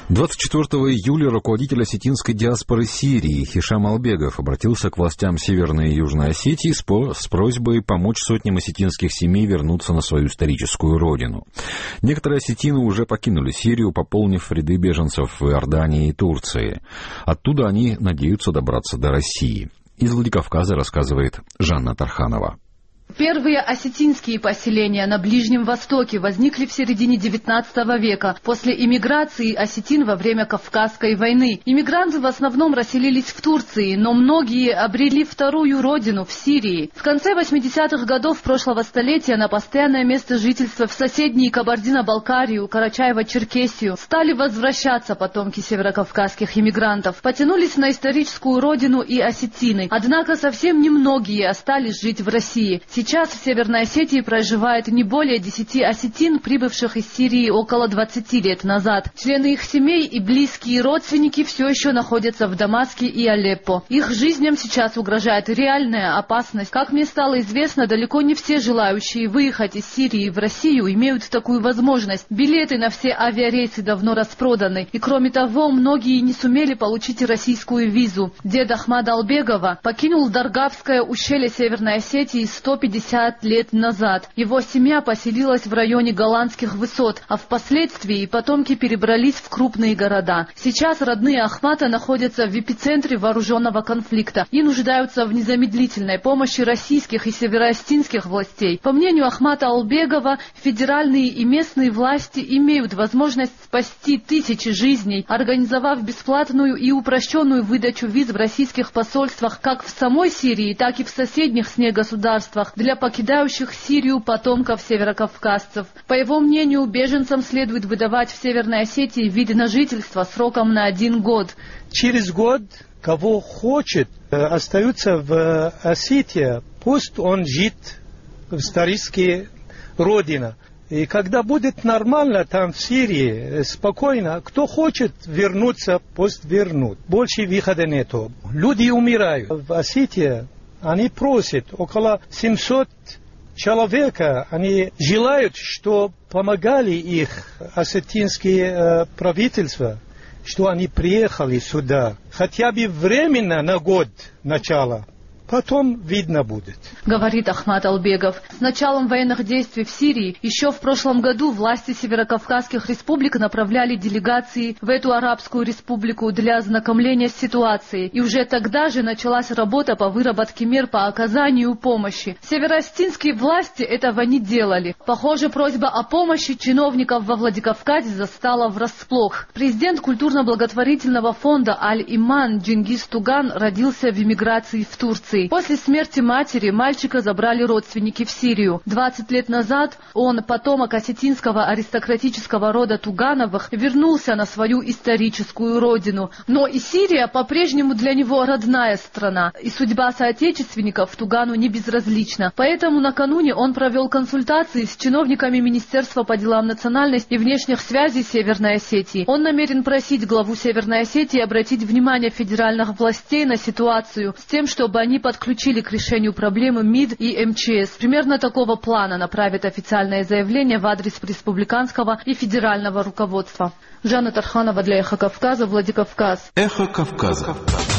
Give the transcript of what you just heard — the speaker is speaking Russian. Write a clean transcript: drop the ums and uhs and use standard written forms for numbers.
24 июля руководитель осетинской диаспоры Сирии Хишам Албегов обратился к властям Северной и Южной Осетии с просьбой помочь сотням осетинских семей вернуться на свою историческую родину. Некоторые осетины уже покинули Сирию, пополнив ряды беженцев в Иордании и Турции. Оттуда они надеются добраться до России. Из Владикавказа рассказывает Жанна Тарханова. Первые осетинские поселения на Ближнем Востоке возникли в середине XIX века после иммиграции осетин во время Кавказской войны. Иммигранты в основном расселились в Турции, но многие обрели вторую родину в Сирии. В конце 80-х годов прошлого столетия на постоянное место жительства в соседние Кабардино-Балкарию, Карачаево-Черкесию стали возвращаться потомки северокавказских иммигрантов. Потянулись на историческую родину и осетины. Однако совсем немногие остались жить в России. Сейчас в Северной Осетии проживает не более 10 осетин, прибывших из Сирии около 20 лет назад. Члены их семей и близкие родственники все еще находятся в Дамаске и Алеппо. Их жизням сейчас угрожает реальная опасность. Как мне стало известно, далеко не все желающие выехать из Сирии в Россию имеют такую возможность. Билеты на все авиарейсы давно распроданы. И кроме того, многие не сумели получить российскую визу. Дед Ахмада Албегова покинул Даргавское ущелье Северной Осетии 150 лет назад. Его семья поселилась в районе Голландских высот, а впоследствии потомки перебрались в крупные города. Сейчас родные Ахмата находятся в эпицентре вооруженного конфликта и нуждаются в незамедлительной помощи российских и североостинских властей. По мнению Ахмата Албегова, федеральные и местные власти имеют возможность спасти тысячи жизней, организовав бесплатную и упрощенную выдачу виз в российских посольствах как в самой Сирии, так и в соседних с ней государствах для покидающих Сирию потомков северокавказцев. По его мнению, беженцам следует выдавать в Северной Осетии вид на жительство сроком на 1 год. Через год, кого хочет, остаются в Осетии, пусть он жит в исторической родине. И когда будет нормально там в Сирии, спокойно, кто хочет вернуться, пусть вернут. Больше выхода нету. Люди умирают. В Осетии они просят около 700 человек. Они желают, что помогали их осетинские правительства, что они приехали сюда. Хотя бы временно на год начала. Потом видно будет. Говорит Ахмат Албегов. С началом военных действий в Сирии еще в прошлом году власти северокавказских республик направляли делегации в эту арабскую республику для ознакомления с ситуацией. И уже тогда же началась работа по выработке мер по оказанию помощи. Североостинские власти этого не делали. Похоже, просьба о помощи чиновников во Владикавказе застала врасплох. Президент культурно-благотворительного фонда Аль-Иман Джингис Туган родился в эмиграции в Турции. После смерти матери мальчика забрали родственники в Сирию. 20 лет назад он, потомок осетинского аристократического рода Тугановых, вернулся на свою историческую родину. Но и Сирия по-прежнему для него родная страна, и судьба соотечественников Тугану не безразлична. Поэтому накануне он провел консультации с чиновниками Министерства по делам национальности и внешних связей Северной Осетии. Он намерен просить главу Северной Осетии обратить внимание федеральных властей на ситуацию с тем, чтобы они подключили к решению проблемы МИД и МЧС. Примерно такого плана направит официальное заявление в адрес республиканского и федерального руководства. Жанна Тарханова для Эхо Кавказа, Владикавказ. Эхо Кавказа.